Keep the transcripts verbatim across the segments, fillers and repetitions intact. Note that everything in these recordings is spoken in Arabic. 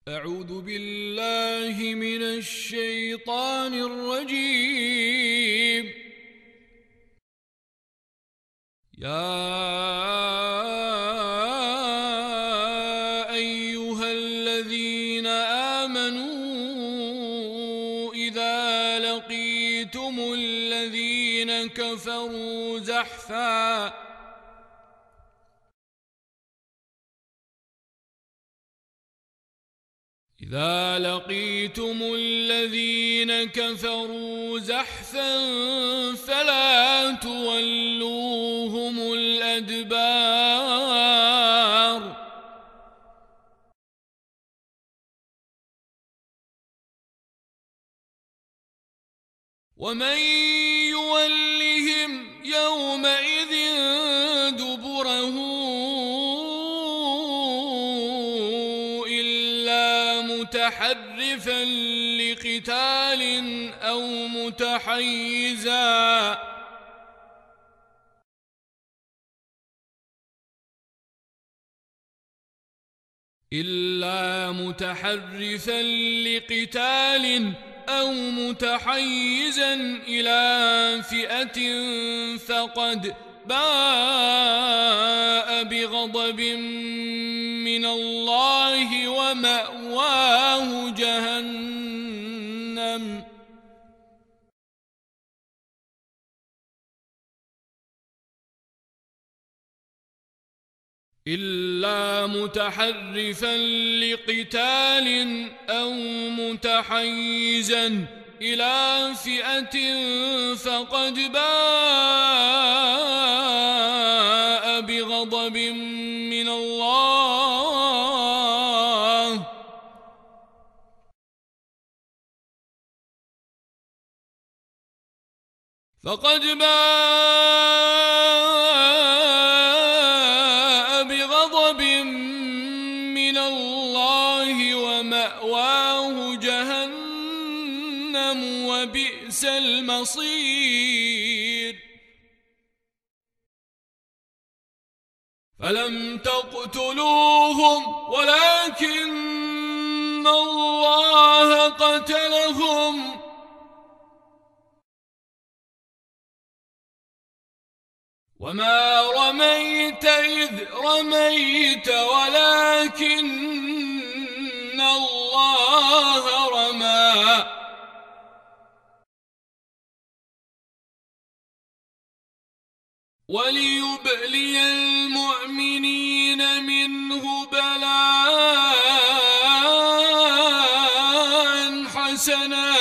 أعوذ بالله من الشيطان الرجيم. يا أيها الذين آمنوا إذا لقيتم الذين كفروا زحفاً إذا لقيتم الذين كفروا زحفا فلا تولوهم الأدبار ومن يولهم يومئذ دبره متحرفا لقتال أو متحيزا إلا متحرفا لقتال أو متحيزا إلى فئة فقد باء بغضب من الله ومأواه جهنم إلا متحرفا لقتال أو متحيزا إلى فئة فقد باء بغضب من الله فقد باء بغضب من الله ومأواه جهنم وبئس المصير فلم تقتلوهم ولكن الله قتلهم وما رميت إذ رميت ولكن الله رمى وليبلي المؤمنين منه بلاء حسنا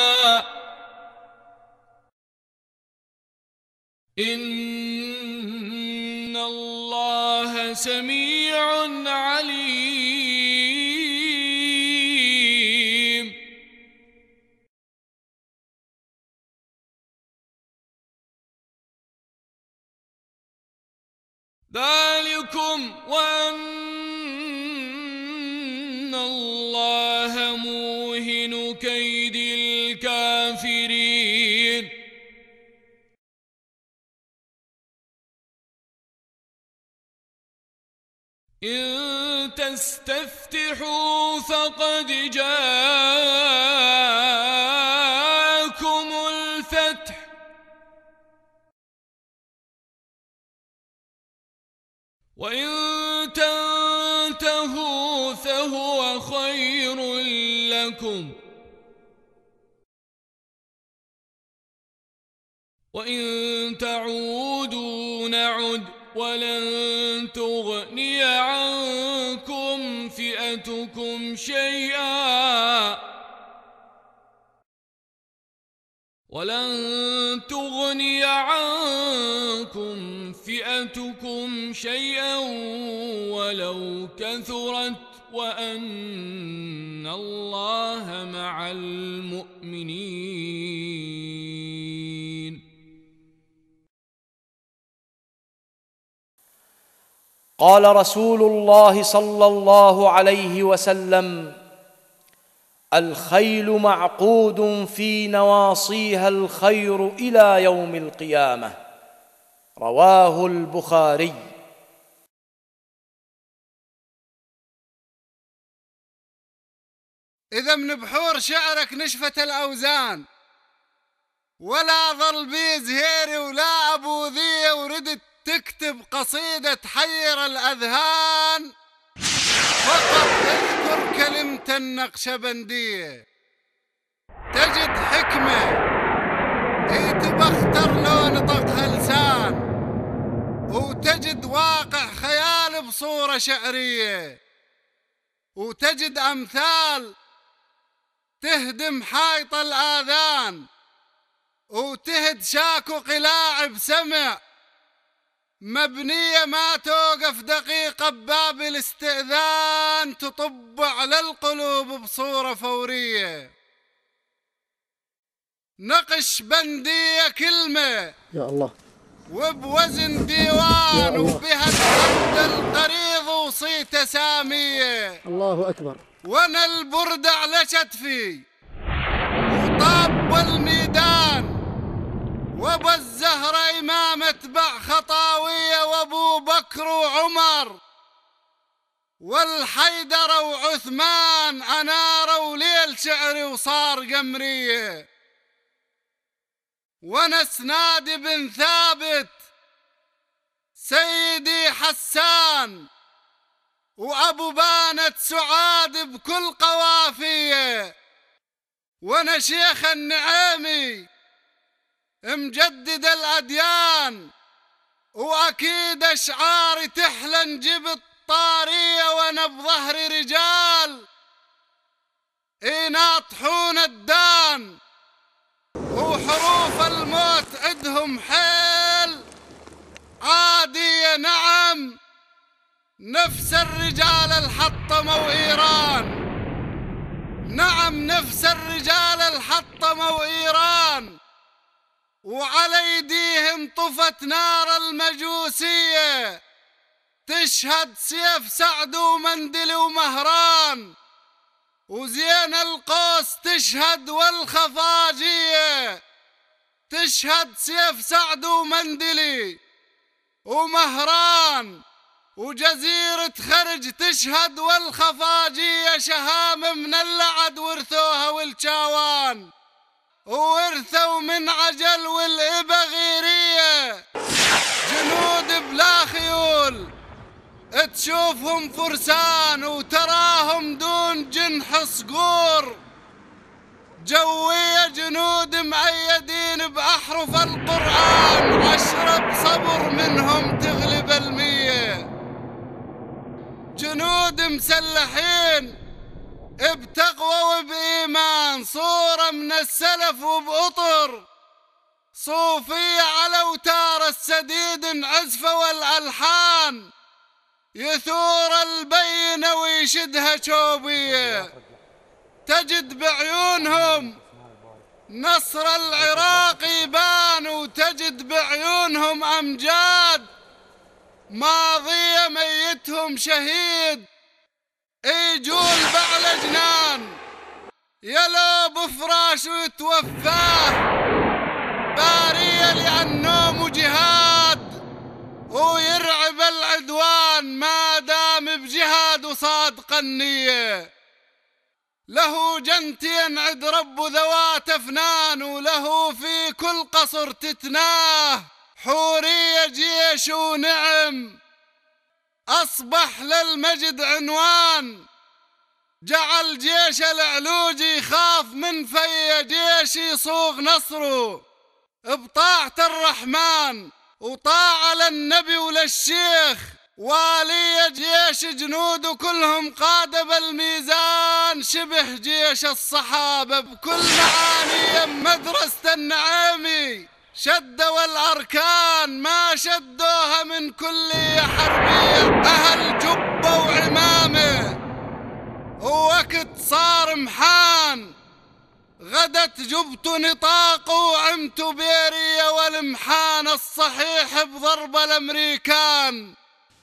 إن الله سميع عليم ذلكم وأن الله موهن كيد الكافرين إن تستفتحوا فقد جاءكم الفتح وإن تنتهوا فهو خير لكم وإن تعودوا نعد ولن تغني عنكم فئتكم شيئا ولن تغني عنكم فئتكم شيئا ولو كثرت وأن الله مع المؤمنين. قال رسول الله صلى الله عليه وسلم: الخيل معقود في نواصيها الخير إلى يوم القيامة. رواه البخاري. إذا من بحور شعرك نشفت الأوزان، ولا ظل بي زهيري ولا أبو ذي وردت تكتب قصيدة تحير الأذهان، فقط اذكر كلمة النقشبندية تجد حكمة تبختر لو نطقها لسان، وتجد واقع خيال بصورة شعرية، وتجد أمثال تهدم حائط الآذان، وتهد شاكو قلاع بسمع مبنية ما توقف دقيقة بباب الاستئذان، تطب على القلوب بصورة فورية. نقش بندية كلمة يا الله وبوزن ديوان، وبها الحد القريض وصيت سامية. الله أكبر. وانا البرد على شتفي وطاب الميدان، وابو الزهرة إمام اتبع خطاوية، وابو بكر وعمر والحيدر وعثمان أنار وليل شعري وصار قمرية. وانا سنادي بن ثابت سيدي حسان، وابو بانت سعاد بكل قوافية، وانا شيخ النعيمي مجدد الأديان، وأكيد أشعاري تحلى نجيب الطارية، وأنا بظهري رجال يناطحون الدان، وحروف الموت عدهم حيل عادية. نعم نفس الرجال الحطموا إيران، نعم نفس الرجال الحطموا إيران، وعلى ايديهم طفت نار المجوسية، تشهد سيف سعد ومندلي ومهران، وزين القوس تشهد والخفاجية، تشهد سيف سعد ومندلي ومهران، وجزيرة خرج تشهد والخفاجية، شهام من اللعد ورثوها والشاوان، وورثوا من عجل والإبا غيرية، جنود بلا خيول تشوفهم فرسان، وتراهم دون جنح صقور، جوية جنود مؤيدين بأحرف القرآن، عشرة بصبر منهم تغلب المية، جنود مسلحين بتقوى وبإيمان، صورة من السلف وبأطر، صوفية على أوتار السديد عزفة والألحان، يثور البينة ويشدها شوبية، تجد بعيونهم نصر العراق يبان، وتجد بعيونهم أمجاد ماضية ميتهم شهيد يجول بعلى جنان، يلو بفراش ويتوفاه بارية لأنه جهاد، ويرعب العدوان ما دام بجهاد وصادق النية، له جنتين عد رب ذوات أفنان، وله في كل قصر تتناه حورية جيش ونعم، أصبح للمجد عنوان، جعل جيش العلوجي يخاف من في جيش يصوغ نصره بطاعة الرحمن، وطاعة للنبي وللشيخ والي جيش جنوده كلهم قادة بالميزان، شبه جيش الصحابة بكل معاني مدرسة النعيمي، شدوا الأركان ما شدوها من كلية حربية، أهل جبة وعمامة، ووقت صار محان غدت جبت نطاق وعمت بيرية، والمحان الصحيح بضرب الأمريكان،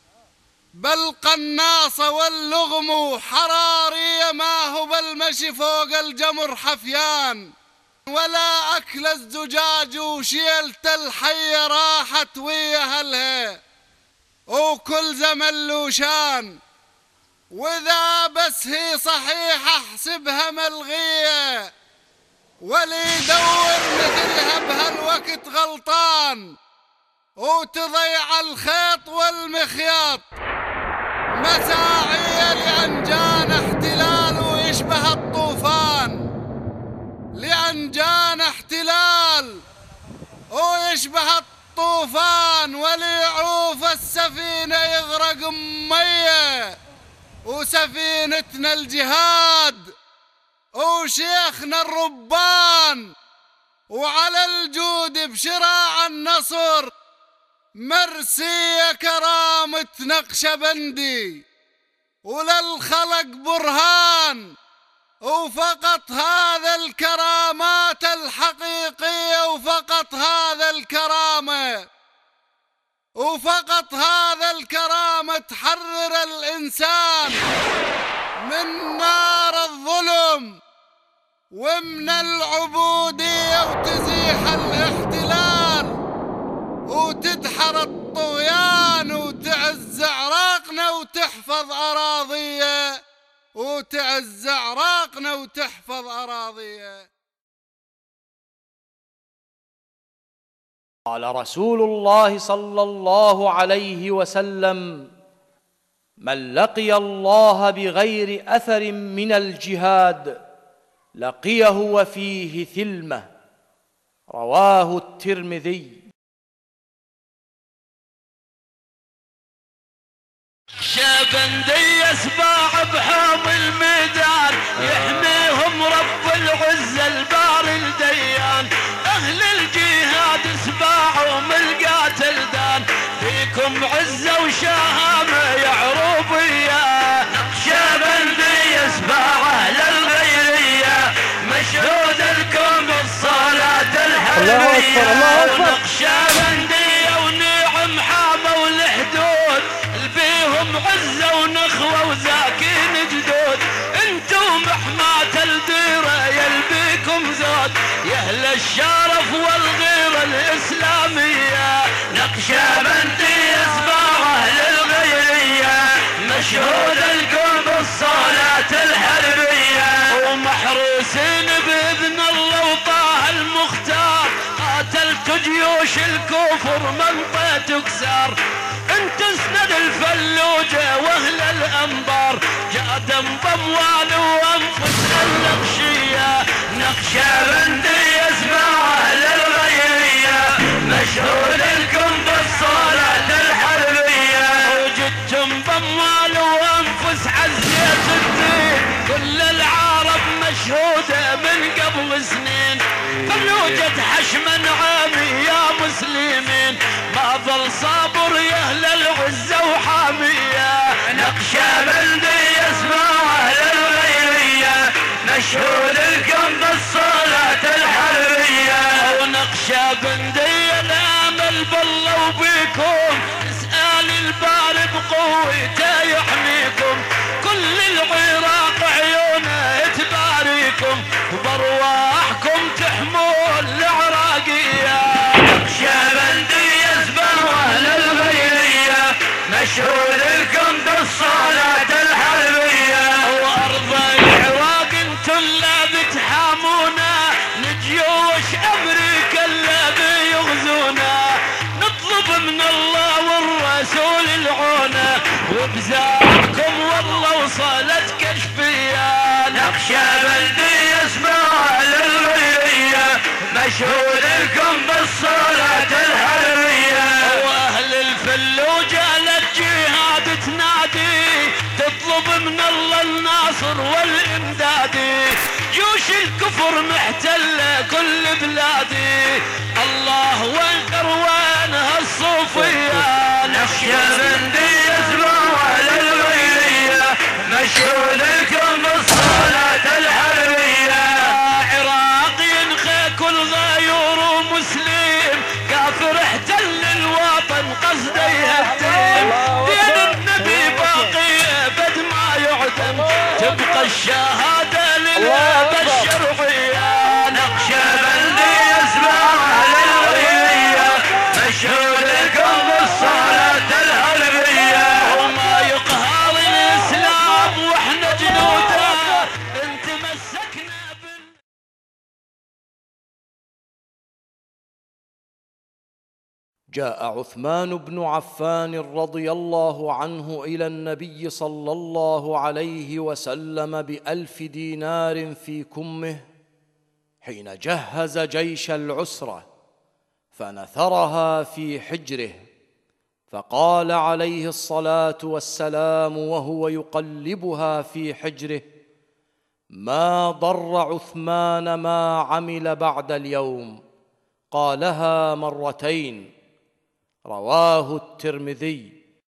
بل قناصة واللغم حرارية ما هو بالمشي فوق الجمر حفيان، ولا أكل الزجاج وشيلت الحية راحت ويا أهلها، وكل زمن لوشان، وإذا بس هي صحيحة احسبها ملغية، واللي يدور مثلها بهالوقت غلطان، وتضيع الخيط والمخياط. مساعية لأنجان احتلال ويشبه الطوفان، لأنجان احتلال ويشبه الطوفان، وليعوف السفينة يغرق مية، وسفينتنا الجهاد وشيخنا الربان، وعلى الجود بشراع النصر مرسية كرامة نقشبندي، وللخلق برهان، وفقط هذا الكرامات الحقيقية، وفقط هذا الكرامة وفقط هذا الكرامة تحرر الإنسان من نار الظلم ومن العبودية، وتزيح الاحتلال وتدحر الطغيان، وتعز عراقنا وتحفظ أراضية، وتعز عراقنا وتحفظ أراضية. قال رسول الله صلى الله عليه وسلم: من لقي الله بغير أثر من الجهاد لقيه وفيه ثلمة. رواه الترمذي. شابندي يسباع بحوم الميدان، يحميهم رب العزة البار الديان. أهل الجهاد سباعهم القاتل دان، فيكم عزة وشهامة يا عروبية. شابندي يسباعه للغيرية، مشهود لكم بالصلاة الحربية. ونقشابندية ونعم حاموا الحدود، بيهم عزة ونخوة وزاكين جدود. انتم محماة الديرة يلبيكم زود، يا اهل الشرف والغيرة الإسلامية. نقشبندي اسباعه للغيرية، مشهود لكم بالصلاة الحربية. ومحروسين بإذن الله وطه المختار، قاتلت جيوش الكفر منطقة تكسر. انت اسند الفلوجة واهل الانبار، جادم باموال وانفس النقشية. نقشبندي اسمعه للغيرية، مشهود لكم بالصلاة الحربية. وجدتم باموال وانفس عزية الدين، كل العرب مشهودة من قبل سنين. فلوجة حشم عامي يا مسلمين، ما ظل صابر يا اهل العزة وحامية. نقشبندي يسمعه للغيرية، مشهود لكم بالصلاة الحربية. ونقشبندي الامل بالله وبيكم، اسأل الباري بقوته يحميكم. كل العراق عيونه تباريكم، وبارواحكم تحمون العراقية. نقشبندي يسمعه للغيرية، مشهود لكم بالصلاة الحربية. وارض العراق انتم لا بتحامونا، لجيوش امريكا لا بيغزونا. نطلب من الله والرسول العونة، وبزاركم والله وصلت كشفية. نقشبندي يسمعه للغيرية، مشهود لكم بالصلاة الحربية. واهل الفلوجة للجهاد تنادي، تطلب من الله الناصر والامدادي. جيوش الكفر محتلة كل بلادي، الله وانكر وينها الصوفية. نقشبندي يسمعه للغيرية، مشهود لكم بالصلاة الحربية. عراقي ينخى كل غيور ومسلم، كافر احتل الوطن قصده يهدم. دين النبي باقي بد ما يعدم، تبقى الشهادة للأبد الشرعية. نقشبندي يسمعه للغيرية، جاء عثمان بن عفان رضي الله عنه إلى النبي صلى الله عليه وسلم بألف دينار في كمه حين جهز جيش العسرة، فنثرها في حجره، فقال عليه الصلاة والسلام وهو يقلبها في حجره: ما ضر عثمان ما عمل بعد اليوم. قالها مرتين، رواه الترمذي.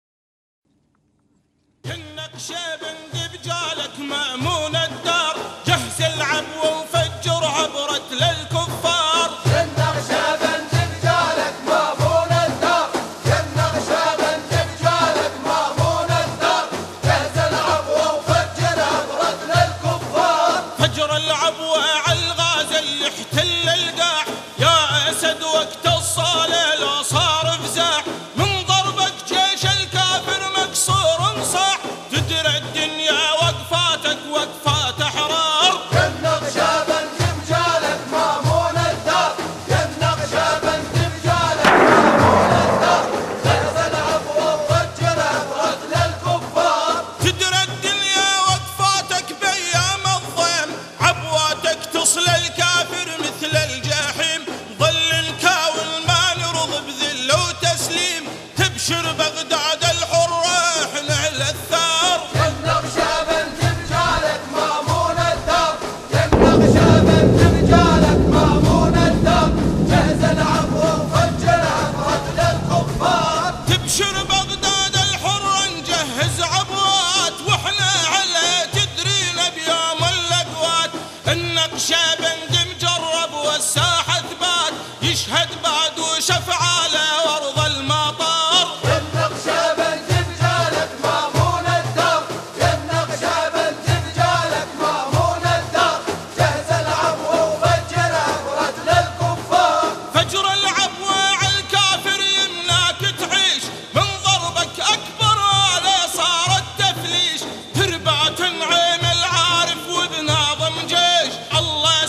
النقشبند بجالك مأمون الدار، جهز العبو وفجر عبرة للكفار. النقشبند بجالك مأمون الدار، النقشبند بجالك مأمون الدار، جهز العبو وفجر عبرة للكفار. فجر العبو على الغازي اللي احتل القاع، يا أسد وقت الصالة لو صار فزاع، من ضربك جيش الكافر مكسور صاح، تدري الدنيا وقفاتك وقفات أحرار. النقشبند بجالك مأمون الدار، النقشبند بجالك مأمون الدار، جهز العبو وفجر عبرة للكفار. تدري الدنيا وقفاتك بأيام الضيم، عبواتك تصل الكافر مثل الجحيم، ظل نكاول ما نرضى بذل وتسليم، تبشر بغداد الحرة احنا على الثار. النقشبند بجالك مأمون الدار، النقشبند بجالك مأمون الدار، جهز العبو وفجر عبرة للكفار. تبشر بغداد الحرة نجهز عبوات، واحنا على تدرينا بيوم اللقوات. النقشبند مجرب والساحة ثبات، يشهد بعد وشفعاله وارض المطار. النقشبند بجالك مأمون الدار، النقشبند بجالك مأمون الدار، جهز العبو وفجر عبرة للكفار. فجر العبو على الكافر يمناك تعيش، من ضربك أكبر على صار التفليش، تربع تنعيم العارف وبناظم جيش، الله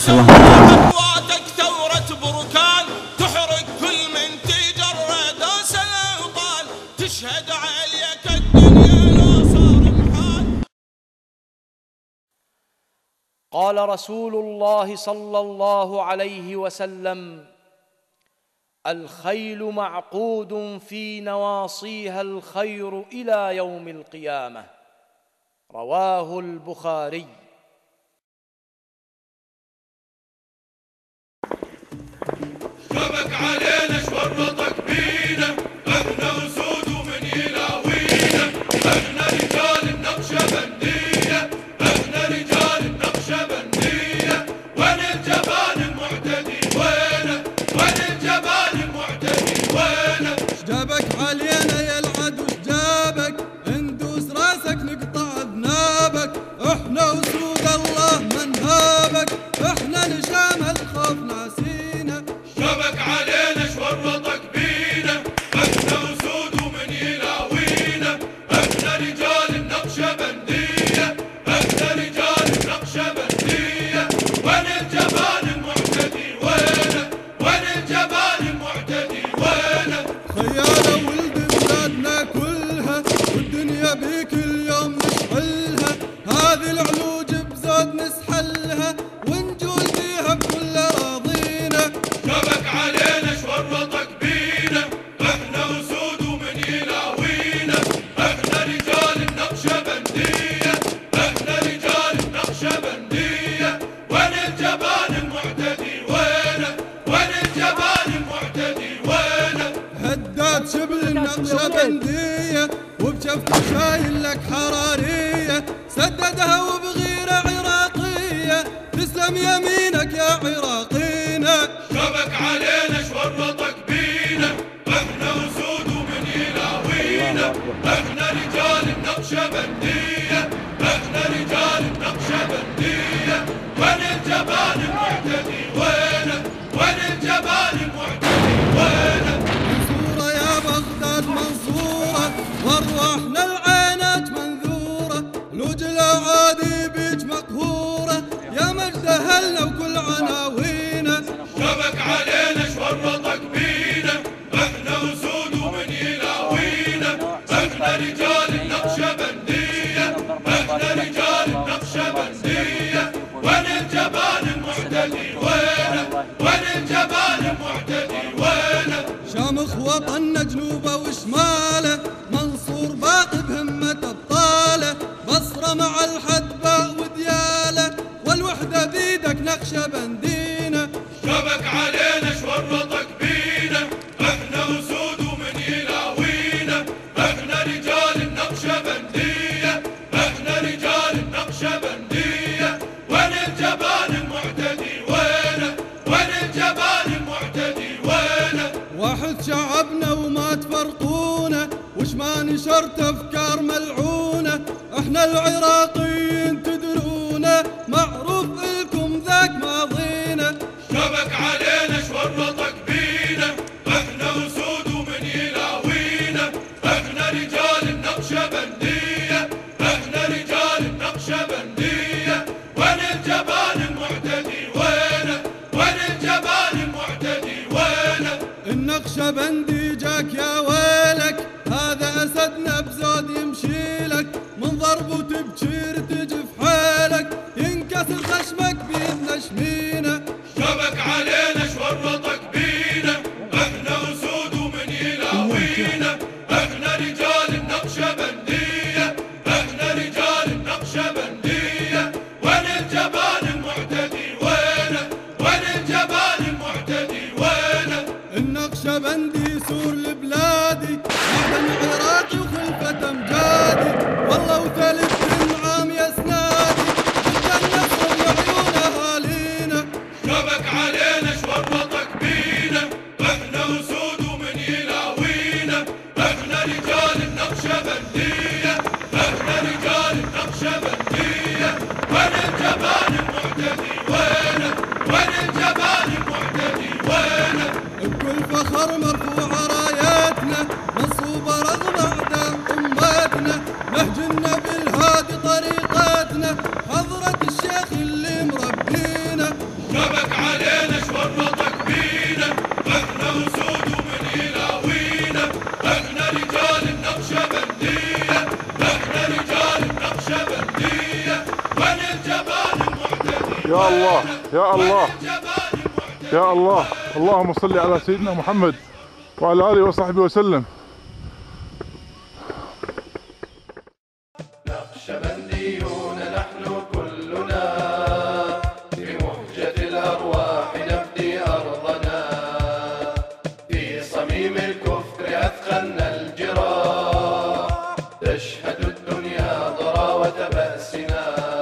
عبواتك ثورة بركان تحرق كل من تجرد سلطان تشهد عليك الدنيا لو صار محال. قال رسول الله صلى الله عليه وسلم: الخيل معقود في نواصيها الخير إلى يوم القيامة. رواه البخاري. شبك علينا شورطك بينا احنا وسود ومن يلاوينا احنا رجال النقشبندية احنا رجال النقشبندية وين الجبان المعتدي وينه وين الجبان المعتدي وينه. شجابك علينا يا العدو شجابك اندوس راسك نقطع اذنابك احنا وسود الله من هابك احنا لشام الخوف ناسينا. شبك علينا شورطك بينا احنا وسود ومن يلاوينا احنا رجال النقشبندية احنا رجال النقشبندية وين الجبان المعتدي وينه وين الجبان المعتدي وينه. خيالة ولد بلادنا كلها والدنيا بيك اليوم نشعلها هذه العلوج بزود نسحلها ونجول فيها بكل راضينا. شبك علينا شورطك بينا احنا وسود ومن يلاوينا احنا رجال النقشبندية احنا رجال النقشبندية وين الجبان المعتدي وينه وين الجبان المعتدي وينه. هداد شبل النقشبندية وبشفته شايل لك حرارية سددها وبغيرة عراقية تسلم يمينك يا عراقينا. شبك علينا شورطك بينا احنا وسود ومن يلاوينا احنا رجال النقشبندية احنا رجال النقشبندية وين الجبان المعتدي وينه وين الجبان المعتدي وينه. منصورة يا بغداد منصورة وارواحنا العينات منذورة لوج الاعادي بيج مقهورة يا مجد اهلنا وكل عناوينا. شبك علينا شورطك بينا احنا وسود ومن يلاوينا احنا رجال النقشبندية احنا رجال النقشبندية وين الجبان المعتدي وينه وين الجبان المعتدي وينه. شامخ وطننا جنوبه وشماله منصور باقي بهمة ابطاله بصرة مع الحدبة ودياله والوحدة بيدك نقشبندينا. شبك علينا شورطك بينا احنا وسود ومن يلاوينا احنا رجال النقشبندية احنا رجال النقشبندية وين الجبان المعتدي وينه وين الجبان المعتدي وينه. واحد شعبنا وما تفرقونا وش ما نشرت افكار ملعونة احنا العراقيين تدرونا معروف لكم ذاك ماضينا. شبك علينا شورطك بينا احنا وسود ومن يلاوينا احنا رجال النقشبندية احنا رجال النقشبندية وين الجبان المعتدي وينه وين الجبان المعتدي وينه. النقشبندي جاك يا ويلك هذا اسدنا بزود يمشيلك من ضرب وتبشير تجي في حيلك ينكسر خشمك بيدنا شمينا. شبك علينا شورطك بينا احنا وسود ومن يلاوينا احنا رجال النقشبندية احنا رجال النقشبندية وين الجبان المعتدي وينه وين الجبان المعتدي وينه. النقشبندي سور لبلادي معدن عراقي وخلفة امجادي والله وثالث عام يا سنادي جدا النصر بعيون اهالينا. شبك علينا شورطك بينا احنا وسود ومن يلاوينا احنا رجال النقشبندية احنا رجال النقشبندية وين الجبان المعتدي وينه وين الجبان المعتدي وينه. بكل فخر مرفوعة راياتنا منصوبة رغم أعداء أمتنا نهجنا بالهادي طريقتنا حضرة الشيخ اللي مربينا. غضبك علينا شورطك بينا، احنا اسود ومن يلاوينا، احنا رجال النقشبندية، احنا رجال النقشبندية، وين الجبال المعتدي. يا الله يا الله يا الله، اللهم صل على سيدنا محمد وعلى آله وصحبه وسلم. نقشبنديون نحن كلنا، بمهجة الأرواح نفدي أرضنا، في صميم الكفر أثخنا الجراح، تشهد الدنيا ضراوة بأسنا،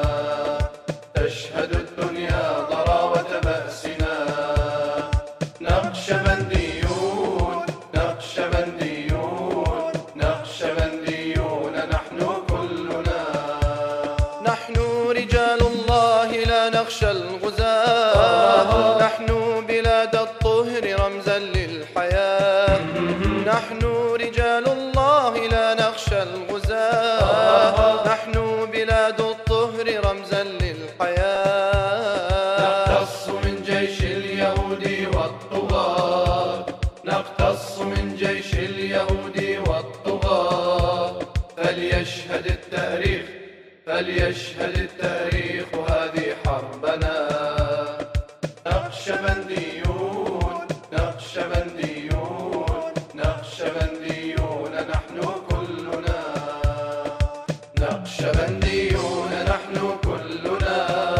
تشهد الدنيا ضراوة بأسنا. نقشبنديون نقشبنديون نقشبنديون نحن كلنا، نحن رجال الله لا نخشى الغزاة، نحن بلاد الطهر رمزا للحياة، نحن رجال الله لا نخشى الغزاة، نحن بلاد الطهر رمزا للحياة. نقتص من جيش اليهود والطغاة، نقتص من جيش اليهود والطغاة، فليشهد التاريخ فليشهد التاريخ هذه حربنا. نقشبنديون نقشبنديون نقشبنديون نحن كلنا، نقشبنديون نحن كلنا،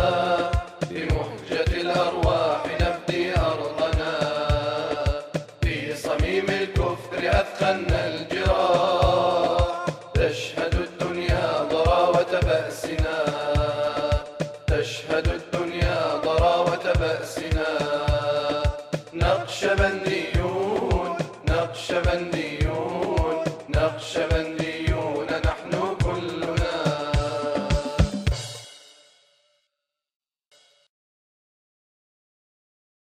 بمهجة الأرواح نفدي أرضنا، في صميم الكفر أثخنا الجراح.